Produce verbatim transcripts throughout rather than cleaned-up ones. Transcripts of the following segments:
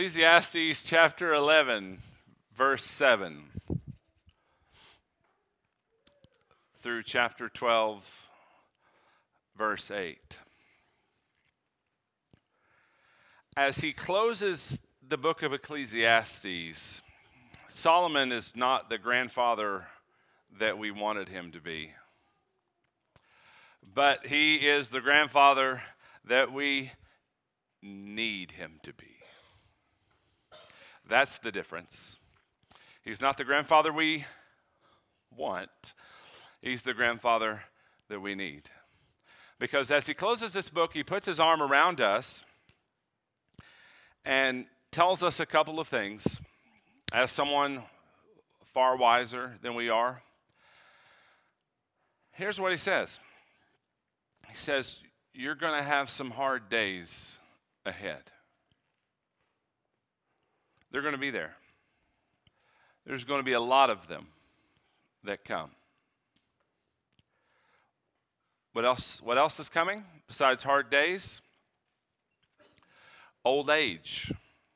Ecclesiastes chapter eleven, verse seven through chapter twelve, verse eight. As he closes the book of Ecclesiastes, Solomon is not the grandfather that we wanted him to be, but he is the grandfather that we need him to be. That's the difference. He's not the grandfather we want. He's the grandfather that we need. Because as he closes this book, he puts his arm around us and tells us a couple of things. As someone far wiser than we are, here's what he says. He says, you're going to have some hard days ahead. They're going to be there. There's going to be a lot of them that come. What else, what else is coming besides hard days? Old age.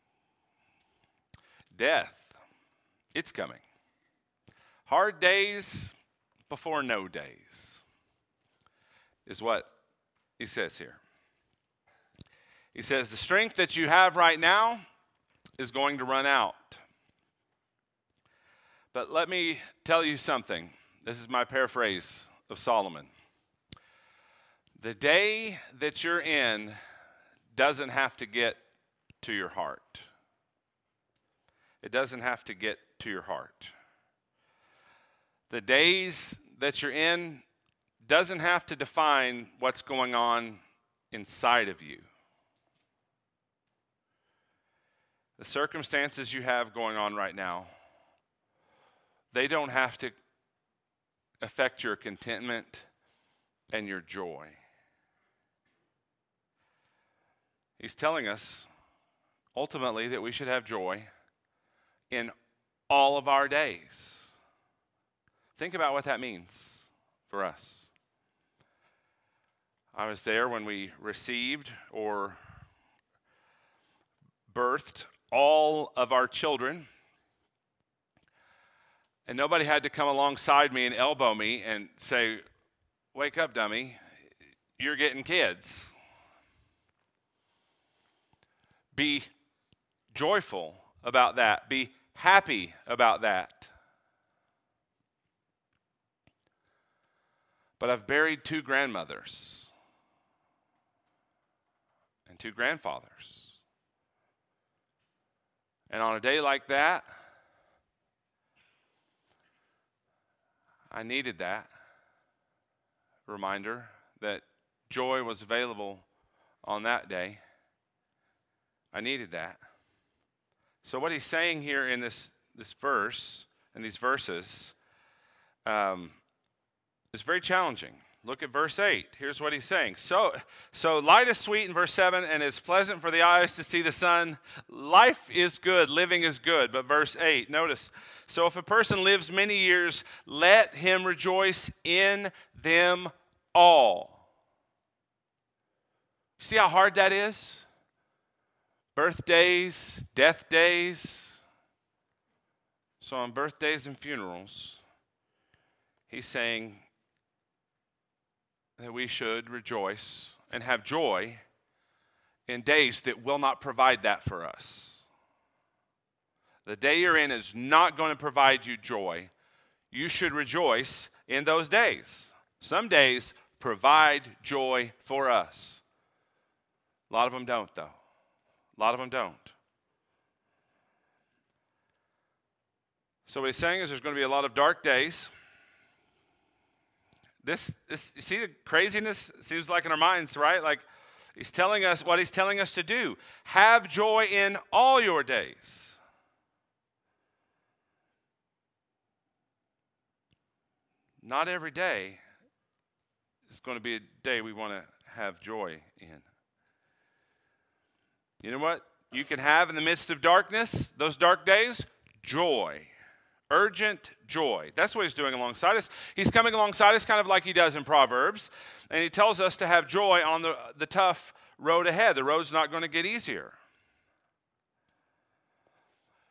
Death. It's coming. Hard days before no days is what he says here. He says, the strength that you have right now is going to run out. But let me tell you something. This is my paraphrase of Solomon. The day that you're in doesn't have to get to your heart. It doesn't have to get to your heart. The days that you're in doesn't have to define what's going on inside of you. The circumstances you have going on right now, they don't have to affect your contentment and your joy. He's telling us ultimately that we should have joy in all of our days. Think about what that means for us. I was there when we received or birthed all of our children, and nobody had to come alongside me and elbow me and say, wake up, dummy, you're getting kids. Be joyful about that. Be happy about that. But I've buried two grandmothers and two grandfathers. And on a day like that, I needed that reminder that joy was available on that day. I needed that. So what he's saying here in this, this verse, in these verses, um, is very challenging. Look at verse eight. Here's what he's saying. So, so light is sweet in verse seven, and it's pleasant for the eyes to see the sun. Life is good, living is good. But verse eight, notice. So if a person lives many years, let him rejoice in them all. See how hard that is? Birthdays, death days. So on birthdays and funerals, he's saying that we should rejoice and have joy in days that will not provide that for us. The day you're in is not going to provide you joy. You should rejoice in those days. Some days provide joy for us. A lot of them don't, though. A lot of them don't. So what he's saying is there's going to be a lot of dark days. This, this, you see the craziness? It seems like in our minds, right? Like he's telling us what he's telling us to do. Have joy in all your days. Not every day is going to be a day we want to have joy in. You know what you can have in the midst of darkness, those dark days? Joy. Urgent joy. That's what he's doing alongside us. He's coming alongside us kind of like he does in Proverbs. And he tells us to have joy on the, the tough road ahead. The road's not going to get easier.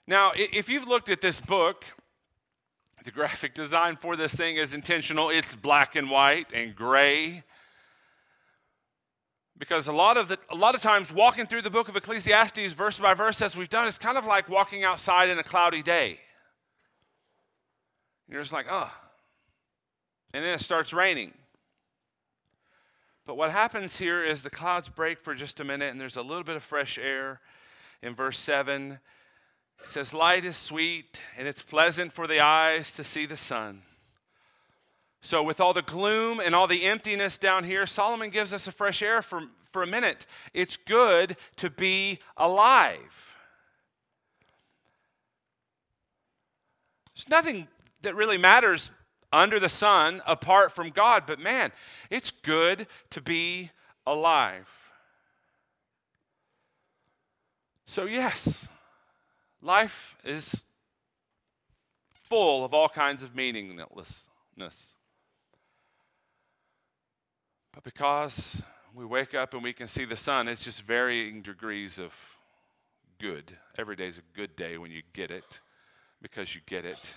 Now, if you've looked at this book, the graphic design for this thing is intentional. It's black and white and gray. Because a lot of the, a lot of times walking through the book of Ecclesiastes verse by verse as we've done is kind of like walking outside in a cloudy day. You're just like, oh. And then it starts raining. But what happens here is the clouds break for just a minute and there's a little bit of fresh air. In verse seven, it says, light is sweet and it's pleasant for the eyes to see the sun. So with all the gloom and all the emptiness down here, Solomon gives us a fresh air for, for a minute. It's good to be alive. There's nothing that really matters under the sun apart from God, but man, it's good to be alive. So yes, life is full of all kinds of meaninglessness. But because we wake up and we can see the sun, it's just varying degrees of good. Every day is a good day when you get it, because you get it.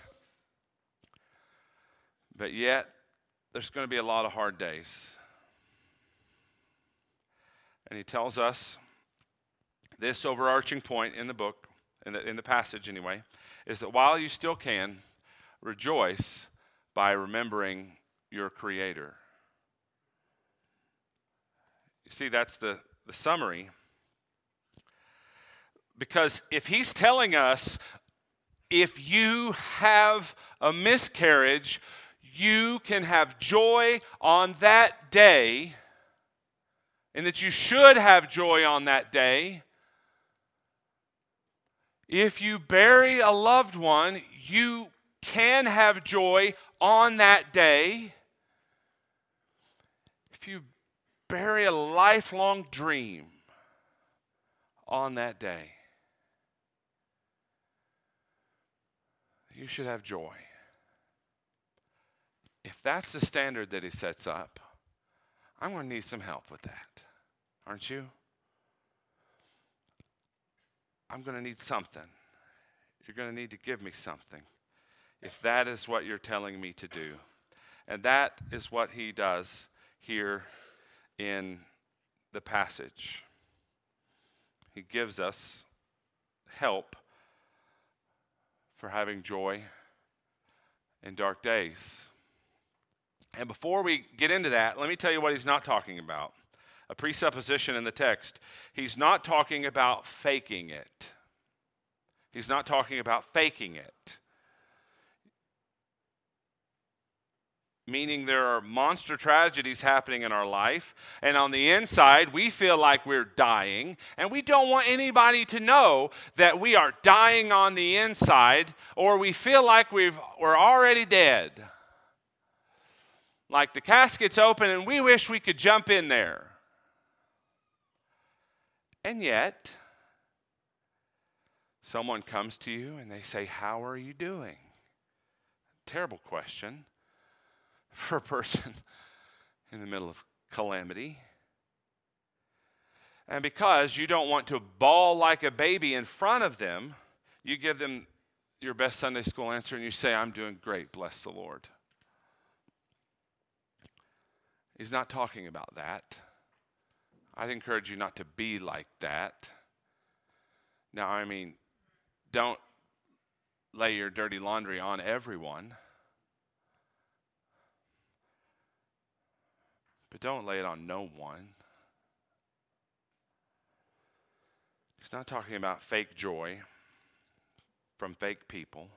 But yet, there's going to be a lot of hard days. And he tells us this overarching point in the book, in the, in the passage anyway, is that while you still can, rejoice by remembering your Creator. You see, that's the, the summary. Because if he's telling us, if you have a miscarriage, you can have joy on that day, and that you should have joy on that day. If you bury a loved one, you can have joy on that day. If you bury a lifelong dream on that day, you should have joy. If that's the standard that he sets up, I'm going to need some help with that, aren't you? I'm going to need something. You're going to need to give me something if that is what you're telling me to do. And that is what he does here in the passage. He gives us help for having joy in dark days. And before we get into that, let me tell you what he's not talking about. A presupposition in the text. He's not talking about faking it. He's not talking about faking it. Meaning there are monster tragedies happening in our life, and on the inside we feel like we're dying, and we don't want anybody to know that we are dying on the inside, or we feel like we've, we're already dead. Like the casket's open and we wish we could jump in there. And yet, someone comes to you and they say, "How are you doing?" Terrible question for a person in the middle of calamity. And because you don't want to bawl like a baby in front of them, you give them your best Sunday school answer and you say, "I'm doing great, bless the Lord." He's not talking about that. I'd encourage you not to be like that. Now, I mean, don't lay your dirty laundry on everyone. But don't lay it on no one. He's not talking about fake joy from fake people.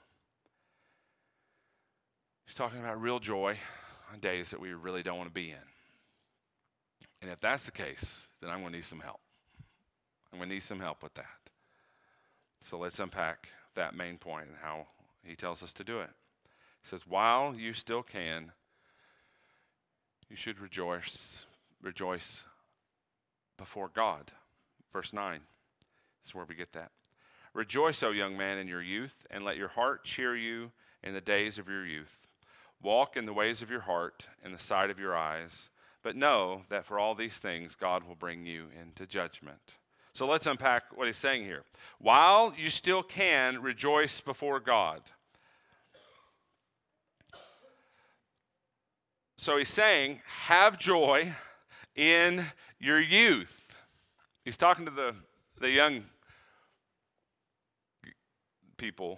He's talking about real joy on days that we really don't want to be in. And if that's the case, then I'm going to need some help. I'm going to need some help with that. So let's unpack that main point and how he tells us to do it. He says, while you still can, you should rejoice, rejoice before God. Verse nine is where we get that. Rejoice, O young man, in your youth, and let your heart cheer you in the days of your youth. Walk in the ways of your heart, in the sight of your eyes, but know that for all these things God will bring you into judgment. So let's unpack what he's saying here. While you still can, rejoice before God. So he's saying, have joy in your youth. He's talking to the, the young people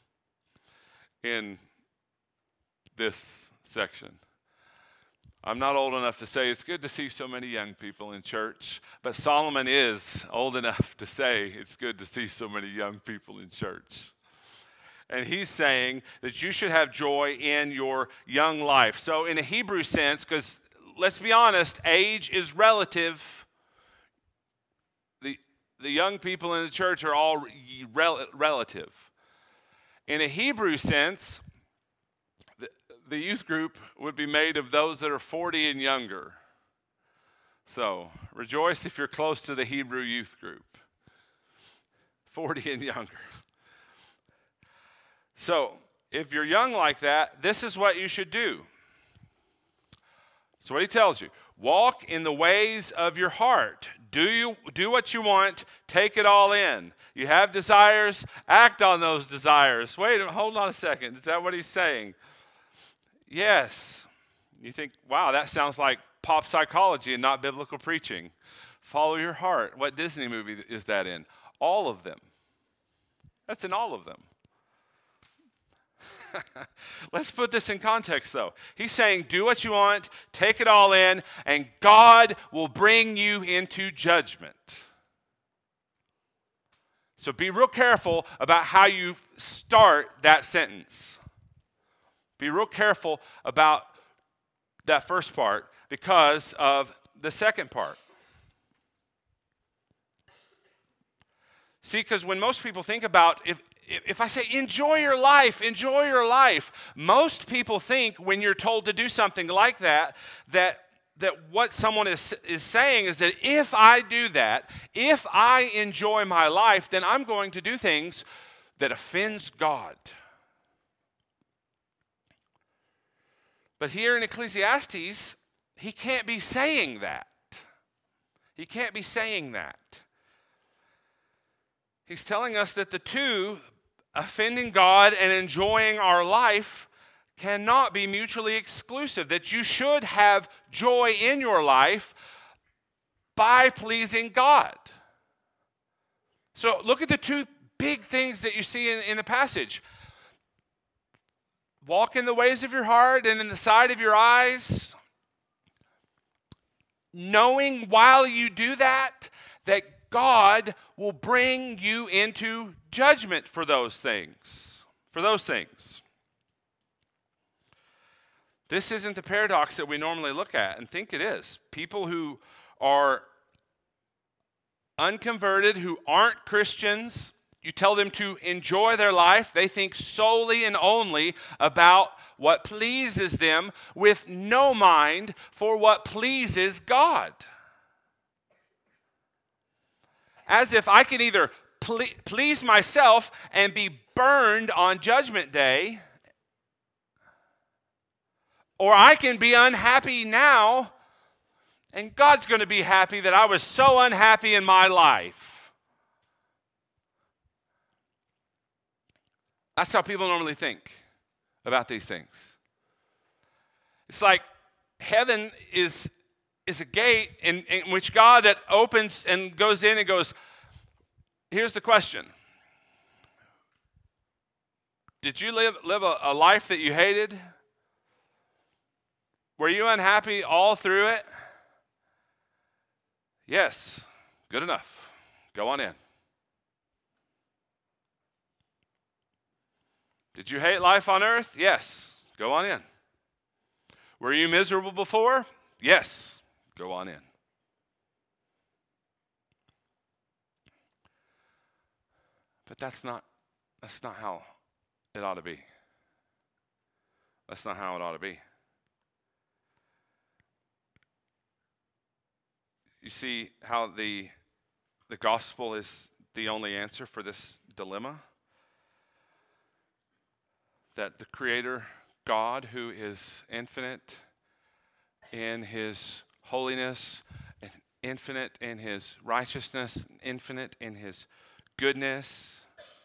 in this section. I'm not old enough to say it's good to see so many young people in church, but Solomon is old enough to say it's good to see so many young people in church. And he's saying that you should have joy in your young life. So in a Hebrew sense, because let's be honest, age is relative. The, the young people in the church are all rel- relative. In a Hebrew sense, the, the youth group would be made of those that are forty and younger. So rejoice if you're close to the Hebrew youth group. forty and younger. So if you're young like that, this is what you should do. So what he tells you, walk in the ways of your heart. Do you do what you want, take it all in. You have desires, act on those desires. Wait, hold on a second. Is that what he's saying? Yes. You think, wow, that sounds like pop psychology and not biblical preaching. Follow your heart. What Disney movie is that in? All of them. That's in all of them. Let's put this in context, though. He's saying, do what you want, take it all in, and God will bring you into judgment. So be real careful about how you start that sentence. Be real careful about that first part because of the second part. See, because when most people think about, if If I say, enjoy your life, enjoy your life, most people think when you're told to do something like that, that, that what someone is, is saying is that if I do that, if I enjoy my life, then I'm going to do things that offends God. But here in Ecclesiastes, he can't be saying that. He can't be saying that. He's telling us that the two, offending God and enjoying our life, cannot be mutually exclusive, that you should have joy in your life by pleasing God. So look at the two big things that you see in, in the passage. Walk in the ways of your heart and in the sight of your eyes, knowing while you do that, that God will bring you into judgment for those things. For those things. This isn't the paradox that we normally look at and think it is. People who are unconverted, who aren't Christians, you tell them to enjoy their life, they think solely and only about what pleases them with no mind for what pleases God. As if I can either ple- please myself and be burned on Judgment Day, or I can be unhappy now, and God's going to be happy that I was so unhappy in my life. That's how people normally think about these things. It's like heaven is, is a gate in, in which God that opens and goes in and goes, here's the question. Did you live, live a, a life that you hated? Were you unhappy all through it? Yes, good enough. Go on in. Did you hate life on earth? Yes, go on in. Were you miserable before? Yes, go on in. But that's not, that's not how it ought to be. That's not how it ought to be. You see how the, the gospel is the only answer for this dilemma? That the Creator God, who is infinite in his holiness and infinite in his righteousness, infinite in his goodness,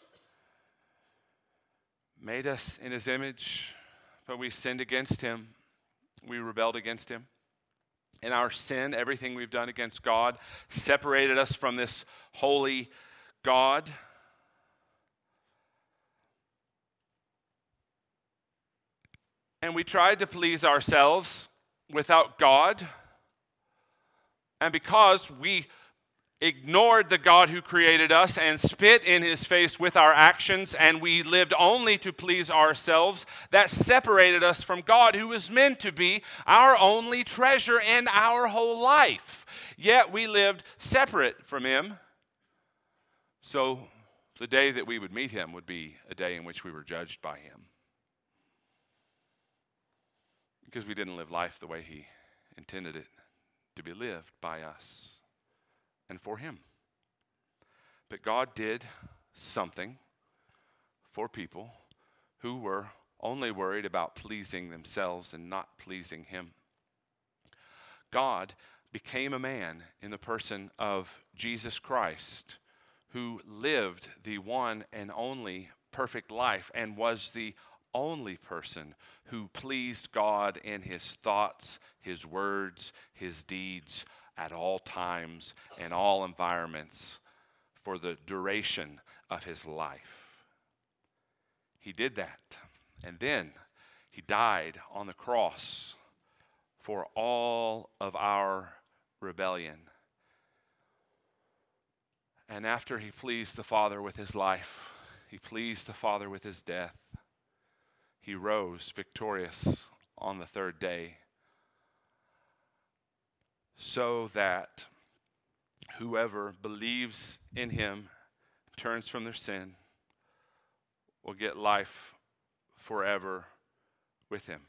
made us in his image, but we sinned against him. We rebelled against him. And our sin, everything we've done against God, separated us from this holy God. And we tried to please ourselves without God. And because we ignored the God who created us and spit in his face with our actions, and we lived only to please ourselves, that separated us from God, who was meant to be our only treasure in our whole life. Yet we lived separate from him. So the day that we would meet him would be a day in which we were judged by him, because we didn't live life the way he intended it to be lived by us and for him. But God did something for people who were only worried about pleasing themselves and not pleasing him. God became a man in the person of Jesus Christ, who lived the one and only perfect life and was the only person who pleased God in his thoughts, his words, his deeds, at all times and all environments for the duration of his life. He did that. And then he died on the cross for all of our rebellion. And after he pleased the Father with his life, he pleased the Father with his death, he rose victorious on the third day, so that whoever believes in him, turns from their sin, will get life forever with him.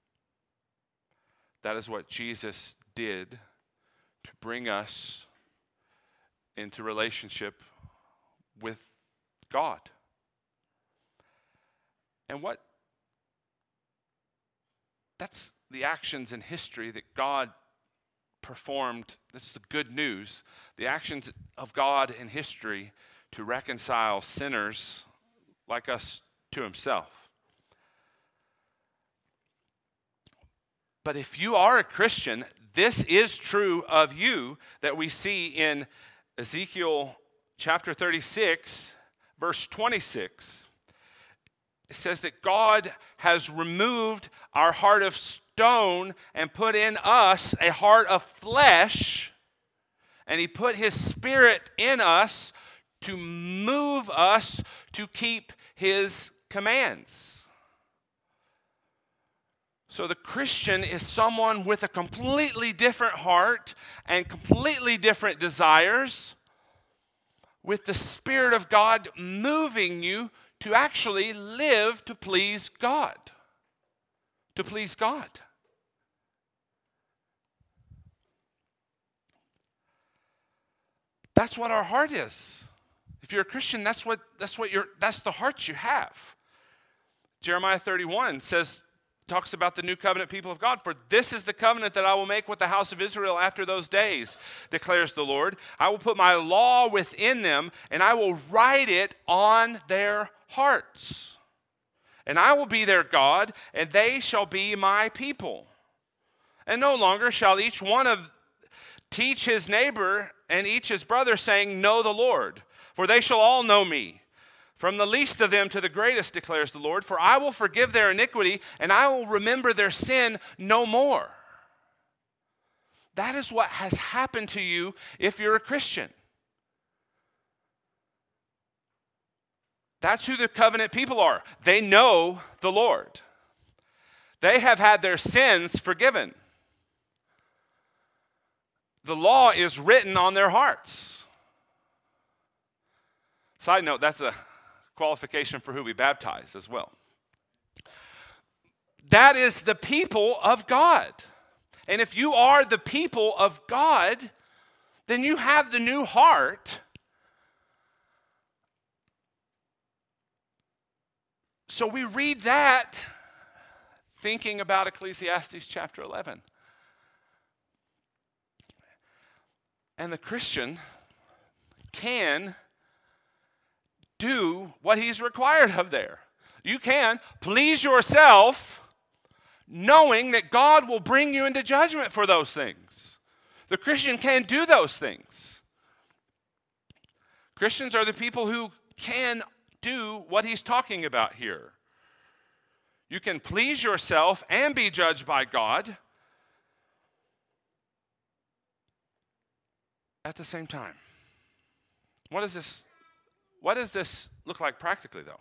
That is what Jesus did to bring us into relationship with God. And what that's the actions in history that God performed. That's the good news. The actions of God in history to reconcile sinners like us to himself. But if you are a Christian, this is true of you, that we see in Ezekiel chapter thirty-six, verse twenty-six. It says that God has removed our heart of stone and put in us a heart of flesh, and he put his Spirit in us to move us to keep his commands. So the Christian is someone with a completely different heart and completely different desires, with the Spirit of God moving you to actually live to please God. To please God. That's what our heart is. If you're a Christian, that's what that's what you're that's the heart you have. Jeremiah thirty-one says, talks about the new covenant people of God. For this is the covenant that I will make with the house of Israel after those days, declares the Lord. I will put my law within them, and I will write it on their hearts. And I will be their God, and they shall be my people. And no longer shall each one of teach his neighbor and each his brother, saying, know the Lord, for they shall all know me, from the least of them to the greatest, declares the Lord. For I will forgive their iniquity, and I will remember their sin no more. That is what has happened to you if you're a Christian. That's who the covenant people are. They know the Lord. They have had their sins forgiven. The law is written on their hearts. Side note, that's a qualification for who we baptize as well. That is the people of God. And if you are the people of God, then you have the new heart. So we read that thinking about Ecclesiastes chapter eleven. And the Christian can do what he's required of there. You can please yourself, knowing that God will bring you into judgment for those things. The Christian can do those things. Christians are the people who can do what he's talking about here. You can please yourself and be judged by God at the same time. What does this, what does this look like practically, though?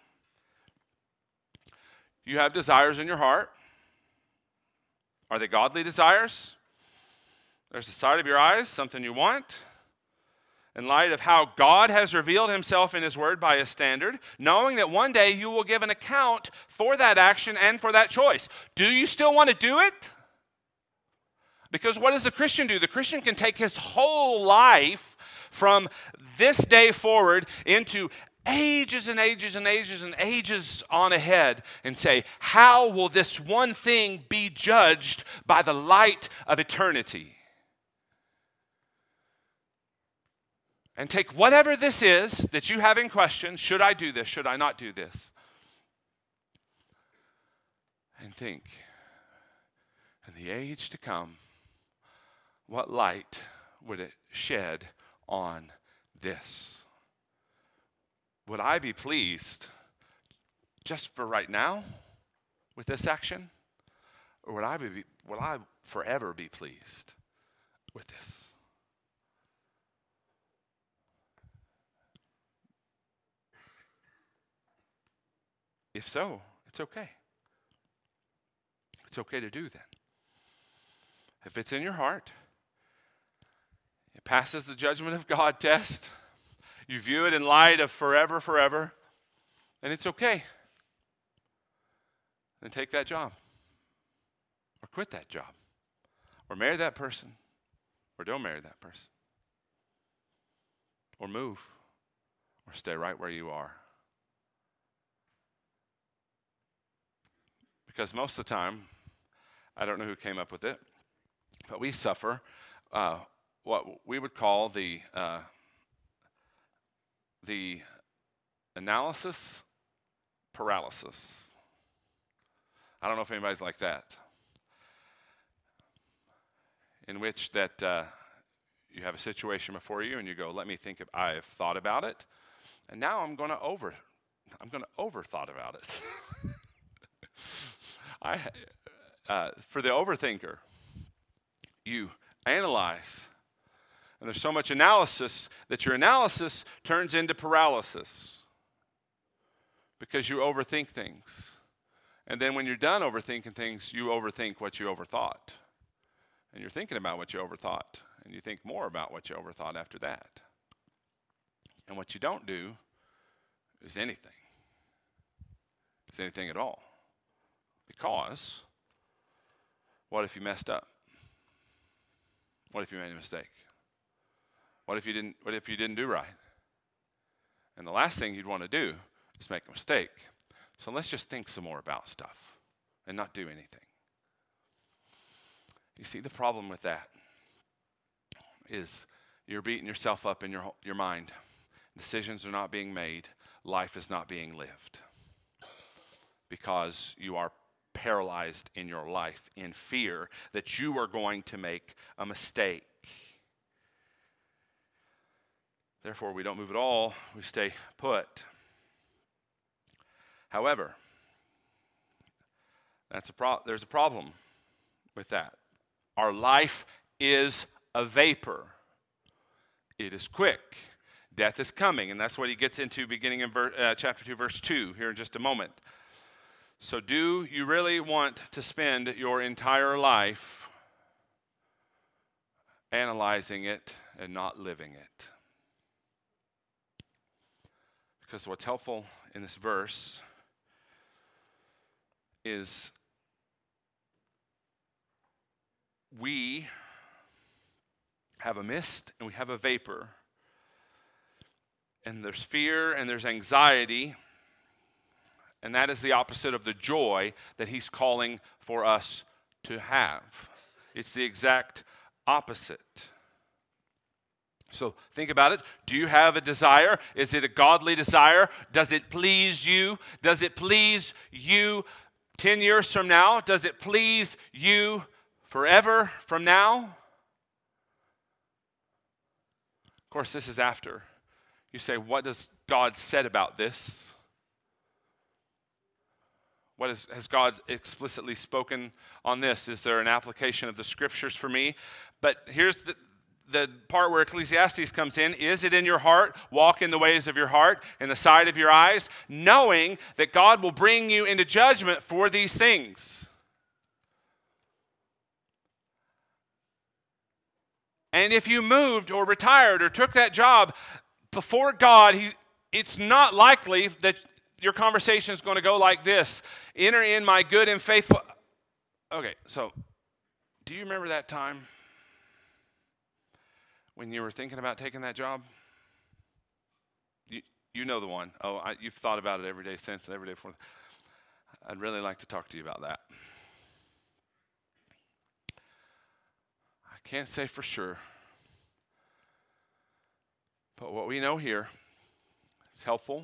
You have desires in your heart. Are they godly desires? There's the sight of your eyes, something you want. In light of how God has revealed himself in his word by his standard, knowing that one day you will give an account for that action and for that choice. Do you still want to do it? Because what does the Christian do? The Christian can take his whole life from this day forward into ages and ages and ages and ages on ahead and say, how will this one thing be judged by the light of eternity? And take whatever this is that you have in question, should I do this, should I not do this? And think, in the age to come, what light would it shed on this? Would I be pleased just for right now with this action? Or would I be, would I forever be pleased with this? If so, it's okay. It's okay to do that. If it's in your heart, it passes the judgment of God test, you view it in light of forever, forever, then it's okay. Then take that job. Or quit that job. Or marry that person. Or don't marry that person. Or move. Or stay right where you are. Because most of the time, I don't know who came up with it, but we suffer uh, what we would call the uh, the analysis paralysis. I don't know if anybody's like that, in which that uh, you have a situation before you and you go, let me think, of, I have thought about it, and now I'm going to over, I'm going to over thought about it. I, uh, for the overthinker, you analyze, and there's so much analysis that your analysis turns into paralysis because you overthink things. And then when you're done overthinking things, you overthink what you overthought. And you're thinking about what you overthought, and you think more about what you overthought after that. And what you don't do is anything. Is anything at all. Because, what if you messed up? What if you made a mistake? What if you didn't, what if you didn't do right? And the last thing you'd want to do is make a mistake. So let's just think some more about stuff and not do anything. You see, the problem with that is you're beating yourself up in your, your mind. Decisions are not being made. Life is not being lived. Because you are paralyzed in your life in fear that you are going to make a mistake. Therefore, we don't move at all. We stay put. However, that's a pro- there's a problem with that. Our life is a vapor. It is quick. Death is coming, and that's what he gets into beginning in ver- uh, chapter two, verse two, here in just a moment. So do you really want to spend your entire life analyzing it and not living it? Because what's helpful in this verse is we have a mist and we have a vapor. And there's fear and there's anxiety. And that is the opposite of the joy that he's calling for us to have. It's the exact opposite. So think about it. Do you have a desire? Is it a godly desire? Does it please you? Does it please you ten years from now? Does it please you forever from now? Of course, this is after. You say, what does God said about this? What is, has God explicitly spoken on this? Is there an application of the scriptures for me? But here's the, the part where Ecclesiastes comes in. Is it in your heart? Walk in the ways of your heart, in the sight of your eyes, knowing that God will bring you into judgment for these things. And if you moved or retired or took that job before God, he, it's not likely that your conversation is going to go like this. Enter in my good and faithful. Okay, so do you remember that time when you were thinking about taking that job? You, you know the one. Oh, I, you've thought about it every day since and every day before. I'd really like to talk to you about that. I can't say for sure. But what we know here is helpful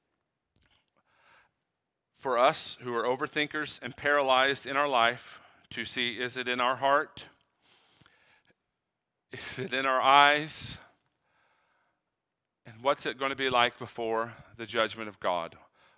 for us who are overthinkers and paralyzed in our life to see, is it in our heart? Is it in our eyes? And what's it going to be like before the judgment of God?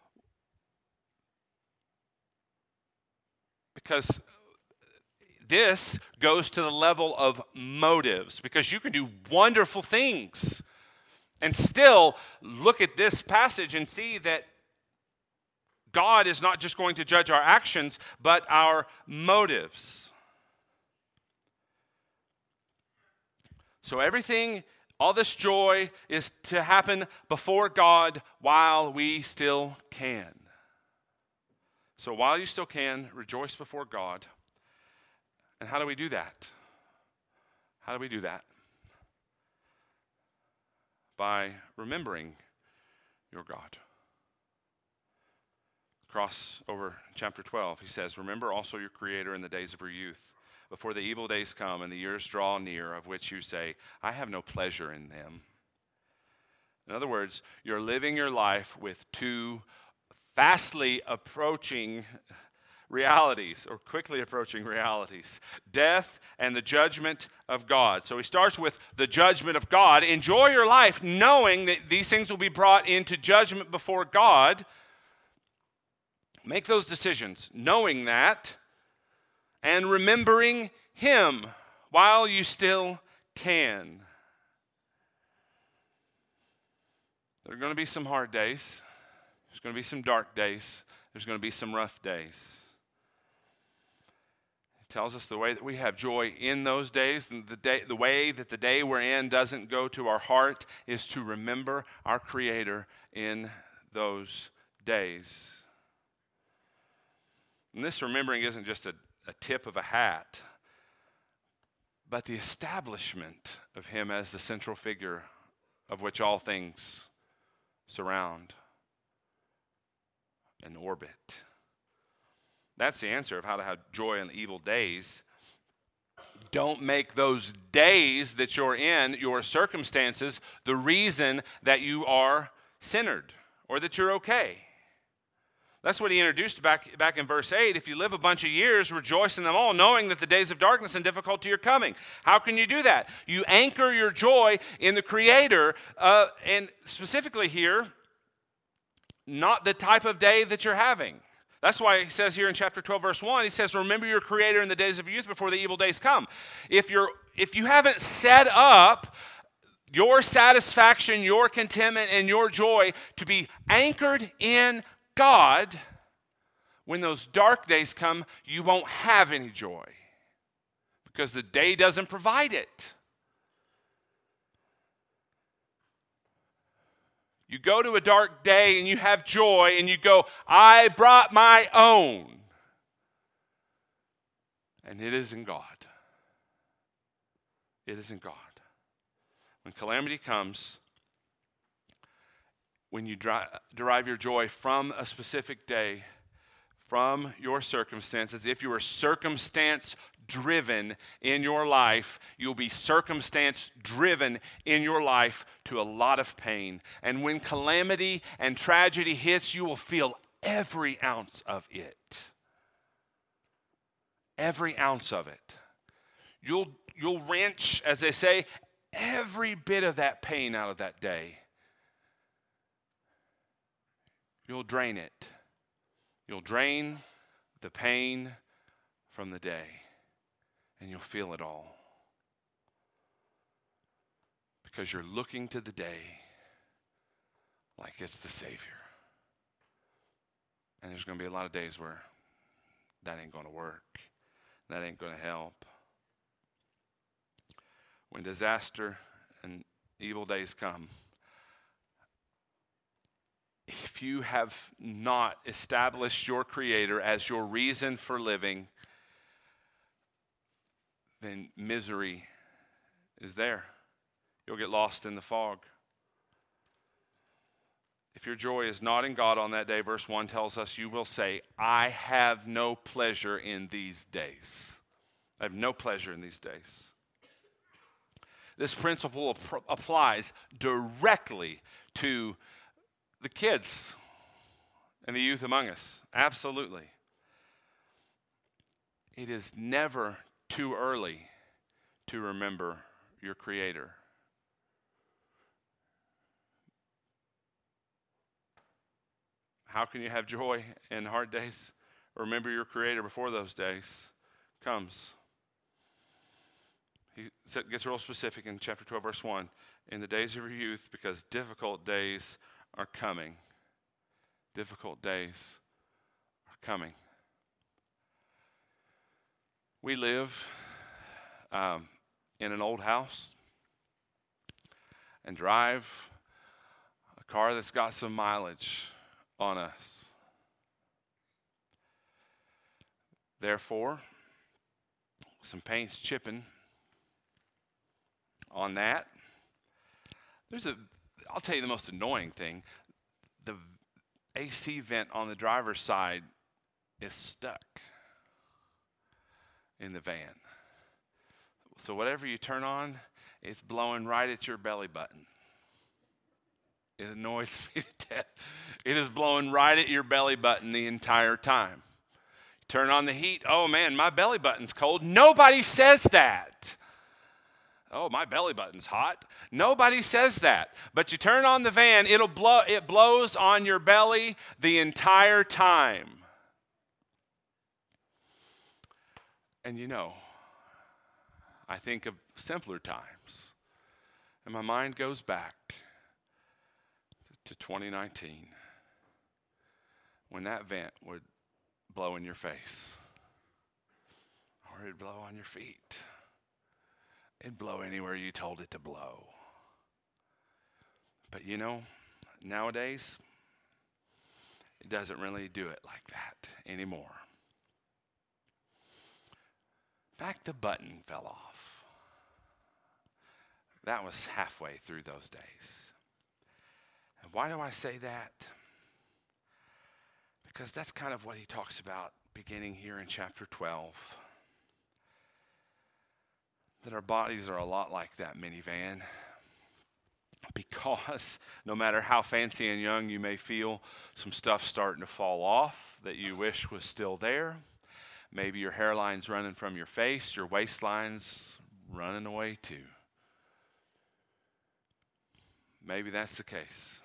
Because this goes to the level of motives, because you can do wonderful things and still look at this passage and see that God is not just going to judge our actions, but our motives. So everything, all this joy is to happen before God while we still can. So while you still can, rejoice before God. And how do we do that? How do we do that? By remembering your God. Cross over chapter twelve, he says, remember also your Creator in the days of your youth, before the evil days come and the years draw near, of which you say, I have no pleasure in them. In other words, you're living your life with two fastly approaching realities, or quickly approaching realities: death and the judgment of God. So he starts with the judgment of God. Enjoy your life knowing that these things will be brought into judgment before God. Make those decisions knowing that and remembering him while you still can. There are going to be some hard days. There's going to be some dark days. There's going to be some rough days. It tells us the way that we have joy in those days, and the day, the way that the day we're in doesn't go to our heart, is to remember our Creator in those days. And this remembering isn't just a, a tip of a hat, but the establishment of him as the central figure of which all things surround and orbit. That's the answer of how to have joy in evil days. Don't make those days that you're in, your circumstances, the reason that you are centered or that you're okay. That's what he introduced back, back in verse eight. If you live a bunch of years, rejoice in them all, knowing that the days of darkness and difficulty are coming. How can you do that? You anchor your joy in the Creator, uh, and specifically here, not the type of day that you're having. That's why he says here in chapter twelve, verse one, he says, remember your Creator in the days of youth before the evil days come. If you're, if you haven't set up your satisfaction, your contentment, and your joy to be anchored in God, when those dark days come, you won't have any joy because the day doesn't provide it. You go to a dark day and you have joy and you go, I brought my own. And it is in God. It is in God. When calamity comes, when you derive your joy from a specific day, from your circumstances. If you are circumstance driven in your life, you'll be circumstance driven in your life to a lot of pain. And when calamity and tragedy hits, you will feel every ounce of it. Every ounce of it. You'll, you'll wrench, as they say, every bit of that pain out of that day. You'll drain it. You'll drain the pain from the day, and you'll feel it all. Because you're looking to the day like it's the Savior. And there's going to be a lot of days where that ain't going to work. That ain't going to help. When disaster and evil days come, if you have not established your Creator as your reason for living, then misery is there. You'll get lost in the fog. If your joy is not in God on that day, verse one tells us, you will say, I have no pleasure in these days. I have no pleasure in these days. This principle ap- applies directly to the kids and the youth among us. Absolutely. It is never too early to remember your Creator. How can you have joy in hard days? Remember your Creator before those days comes. He gets real specific in chapter twelve, verse one. In the days of your youth, because difficult days are coming. Difficult days are coming. We live um, in an old house and drive a car that's got some mileage on us. Therefore, some paint's chipping on that. There's a, I'll tell you the most annoying thing. The A C vent on the driver's side is stuck in the van. So whatever you turn on, it's blowing right at your belly button. It annoys me to death. It is blowing right at your belly button the entire time. Turn on the heat. Oh man, my belly button's cold. Nobody says that. Oh, my belly button's hot. Nobody says that. But you turn on the van, it'll blow, it blows on your belly the entire time. And you know, I think of simpler times. And my mind goes back to twenty nineteen when that vent would blow in your face. Or it'd blow on your feet. It'd blow anywhere you told it to blow. But you know, nowadays, it doesn't really do it like that anymore. In fact, the button fell off. That was halfway through those days. And why do I say that? Because that's kind of what he talks about beginning here in chapter twelve. That our bodies are a lot like that minivan. Because no matter how fancy and young you may feel, some stuff's starting to fall off that you wish was still there. Maybe your hairline's running from your face, your waistline's running away too. Maybe that's the case.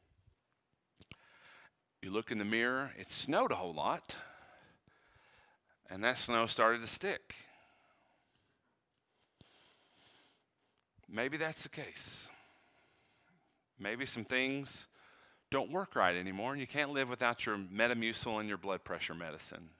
You look in the mirror, it snowed a whole lot, and that snow started to stick. Maybe that's the case. Maybe some things don't work right anymore, and you can't live without your Metamucil and your blood pressure medicine.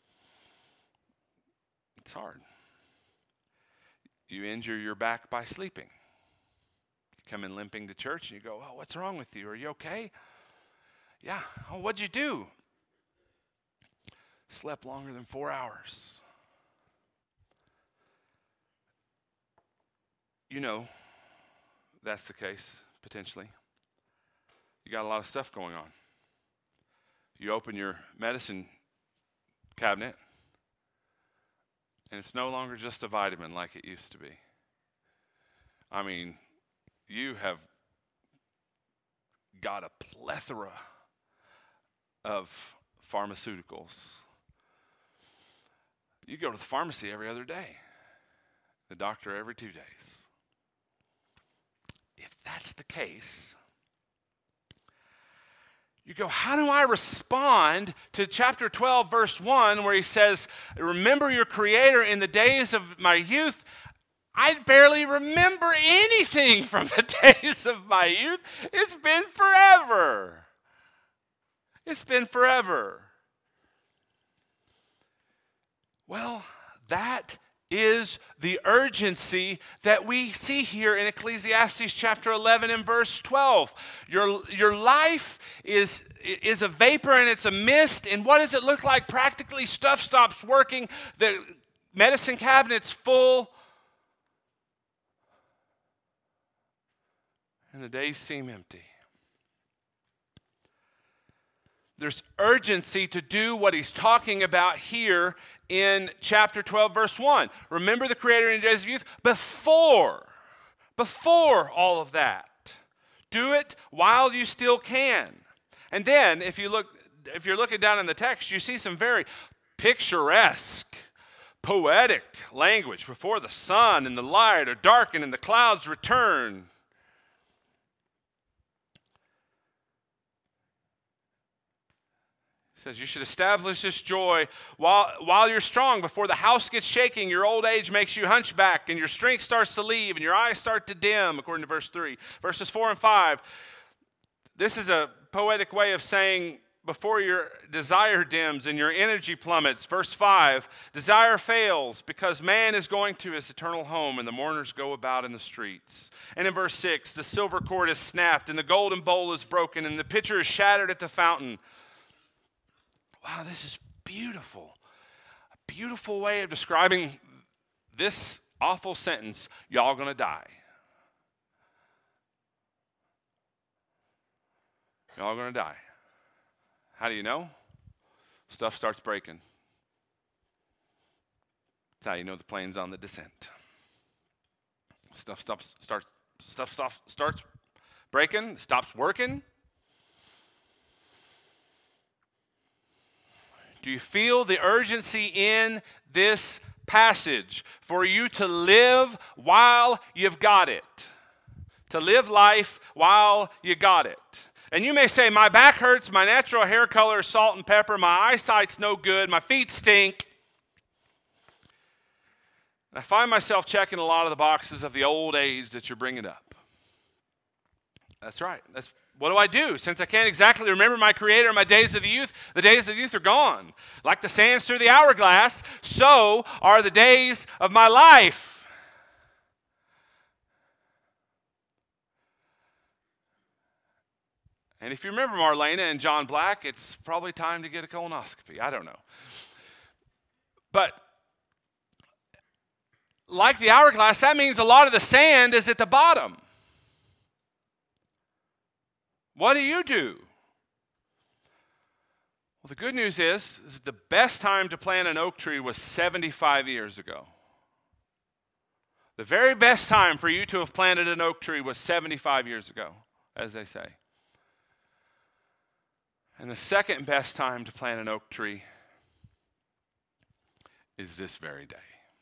It's hard. You injure your back by sleeping. You come in limping to church, and you go, oh, what's wrong with you? Are you okay? Yeah. Oh, what'd you do? Slept longer than four hours. You know that's the case, potentially. You got a lot of stuff going on. You open your medicine cabinet, and it's no longer just a vitamin like it used to be. I mean, you have got a plethora of pharmaceuticals. You go to the pharmacy every other day, the doctor every two days. If that's the case, you go, how do I respond to chapter twelve, verse one, where he says, remember your Creator in the days of my youth? I barely remember anything from the days of my youth. It's been forever. It's been forever. Well, that is the urgency that we see here in Ecclesiastes chapter eleven and verse twelve. Your, your life is, is a vapor and it's a mist. And what does it look like practically? Stuff stops working. The medicine cabinet's full. And the days seem empty. There's urgency to do what he's talking about here in chapter twelve, verse one. Remember the Creator in the days of youth? Before, before all of that. Do it while you still can. And then, if you look, if you're looking down in the text, you see some very picturesque, poetic language. Before the sun and the light are darkened and the clouds return. Says you should establish this joy while, while you're strong. Before the house gets shaking, your old age makes you hunchback, and your strength starts to leave, and your eyes start to dim, according to verse three. Verses four and five, this is a poetic way of saying before your desire dims and your energy plummets. Verse five, desire fails because man is going to his eternal home, and the mourners go about in the streets. And in verse six, the silver cord is snapped, and the golden bowl is broken, and the pitcher is shattered at the fountain. Wow, this is beautiful. A beautiful way of describing this awful sentence. Y'all gonna die. Y'all gonna die. How do you know? Stuff starts breaking. That's how you know the plane's on the descent. Stuff stops, starts, stuff stops, starts breaking, stops working. Do you feel the urgency in this passage for you to live while you've got it? To live life while you got it. And you may say, my back hurts, my natural hair color is salt and pepper, my eyesight's no good, my feet stink. And I find myself checking a lot of the boxes of the old age that you're bringing up. That's right. That's What do I do? Since I can't exactly remember my Creator in my days of the youth, the days of the youth are gone. Like the sands through the hourglass, so are the days of my life. And if you remember Marlena and John Black, it's probably time to get a colonoscopy. I don't know. But like the hourglass, that means a lot of the sand is at the bottom. What do you do? Well, the good news is, is the best time to plant an oak tree was seventy-five years ago. The very best time for you to have planted an oak tree was seventy-five years ago, as they say. And the second best time to plant an oak tree is this very day.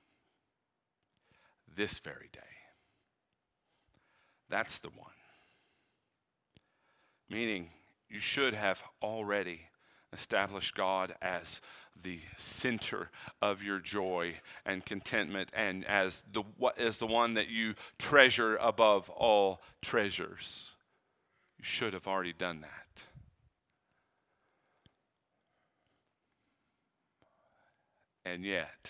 This very day. That's the one. Meaning, you should have already established God as the center of your joy and contentment, and as the as the one that you treasure above all treasures. You should have already done that. And yet,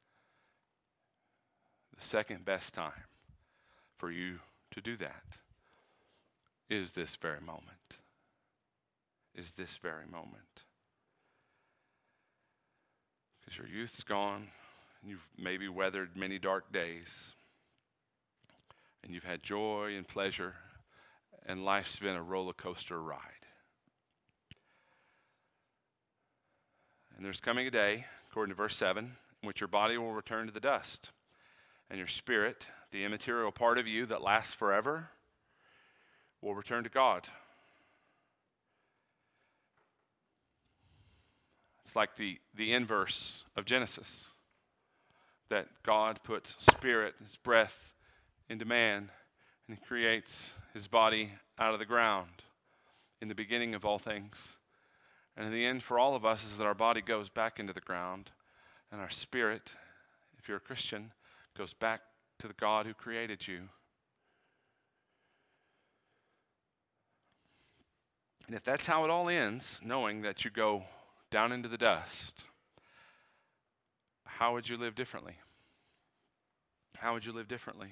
the second best time for you to do that is this very moment. Is this very moment. Because your youth's gone, and you've maybe weathered many dark days, and you've had joy and pleasure, and life's been a roller coaster ride. And there's coming a day, according to verse seven, in which your body will return to the dust, and your spirit, the immaterial part of you that lasts forever, will return to God. It's like the, the inverse of Genesis, that God puts spirit, his breath, into man, and he creates his body out of the ground in the beginning of all things. And in the end for all of us is that our body goes back into the ground, and our spirit, if you're a Christian, goes back to the God who created you. And if that's how it all ends, knowing that you go down into the dust, how would you live differently? How would you live differently?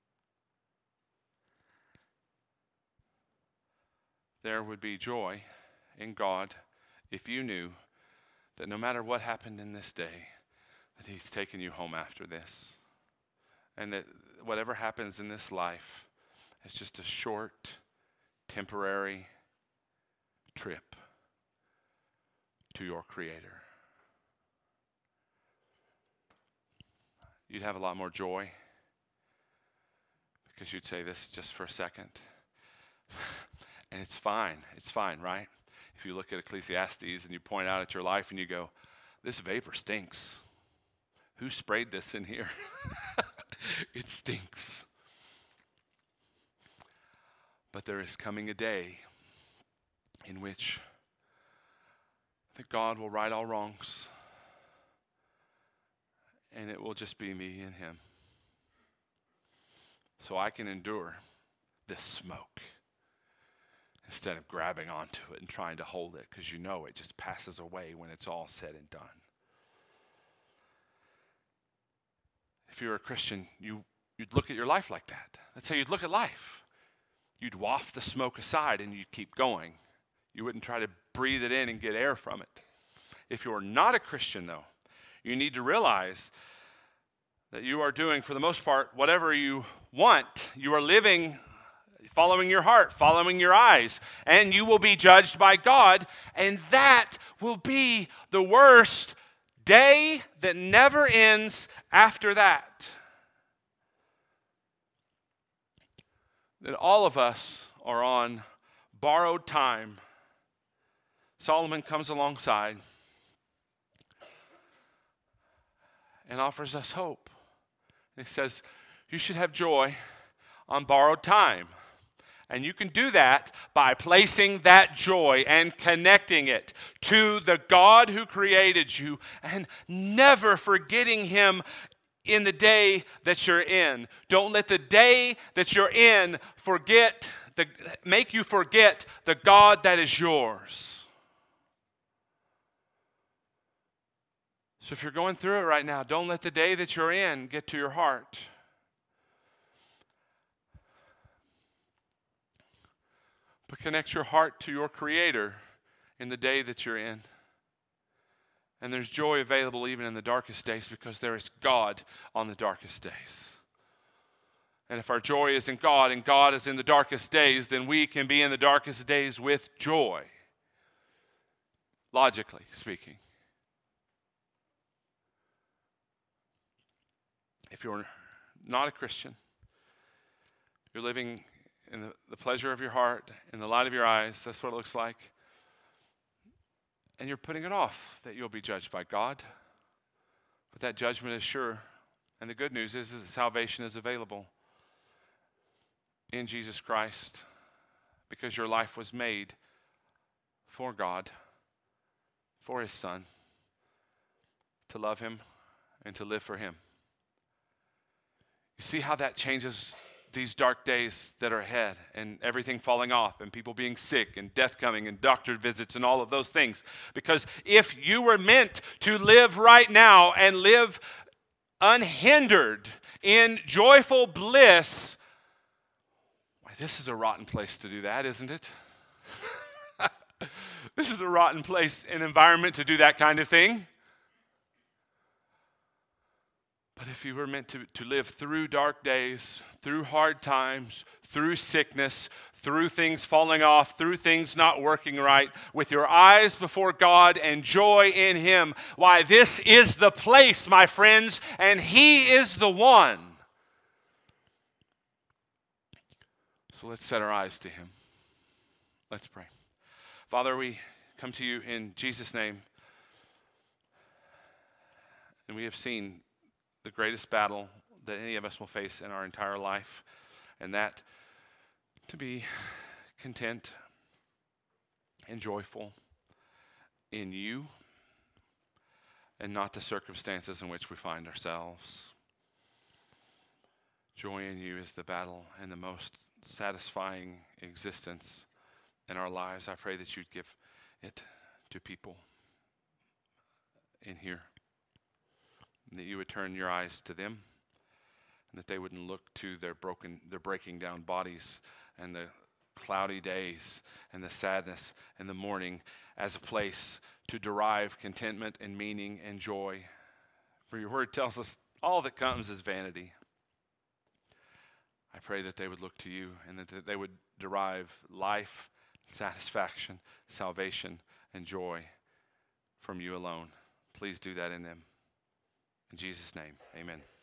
There would be joy in God if you knew that no matter what happened in this day, that he's taken you home after this. And that whatever happens in this life is just a short, temporary trip to your Creator. You'd have a lot more joy because you'd say, this is just for a second. And it's fine. It's fine, right? If you look at Ecclesiastes and you point out at your life and you go, this vapor stinks. Who sprayed this in here? It stinks. But there is coming a day in which that God will right all wrongs, and it will just be me and him. So I can endure this smoke instead of grabbing onto it and trying to hold it, because you know it just passes away when it's all said and done. If you're a Christian, you, you'd look at your life like that. That's how you'd look at life. You'd waft the smoke aside and you'd keep going. You wouldn't try to breathe it in and get air from it. If you're not a Christian, though, you need to realize that you are doing, for the most part, whatever you want. You are living, following your heart, following your eyes, and you will be judged by God, and that will be the worst day that never ends after that. That all of us are on borrowed time. Solomon comes alongside and offers us hope. He says, you should have joy on borrowed time. And you can do that by placing that joy and connecting it to the God who created you and never forgetting him in the day that you're in. Don't let the day that you're in forget the, make you forget the God that is yours. So if you're going through it right now, don't let the day that you're in get to your heart. But connect your heart to your Creator in the day that you're in. And there's joy available even in the darkest days, because there is God on the darkest days. And if our joy is in God and God is in the darkest days, then we can be in the darkest days with joy. Logically speaking. If you're not a Christian, you're living in the, the pleasure of your heart, in the light of your eyes, that's what it looks like. And you're putting it off that you'll be judged by God. But that judgment is sure. And the good news is, is that salvation is available in Jesus Christ, because your life was made for God, for his Son, to love him and to live for him. You see how that changes these dark days that are ahead, and everything falling off, and people being sick, and death coming, and doctor visits, and all of those things. Because if you were meant to live right now and live unhindered in joyful bliss, why, this is a rotten place to do that, isn't it? This is a rotten place and environment to do that kind of thing. But if you were meant to, to live through dark days, through hard times, through sickness, through things falling off, through things not working right, with your eyes before God and joy in Him, why, this is the place, my friends, and He is the one. So let's set our eyes to Him. Let's pray. Father, we come to you in Jesus' name, and we have seen the greatest battle that any of us will face in our entire life, and that to be content and joyful in you and not the circumstances in which we find ourselves. Joy in you is the battle and the most satisfying existence in our lives. I pray that you'd give it to people in here, and that you would turn your eyes to them, and that they wouldn't look to their broken, their breaking down bodies and the cloudy days and the sadness and the mourning as a place to derive contentment and meaning and joy. For your word tells us all that comes is vanity. I pray that they would look to you, and that they would derive life, satisfaction, salvation, and joy from you alone. Please do that in them. In Jesus' name, amen.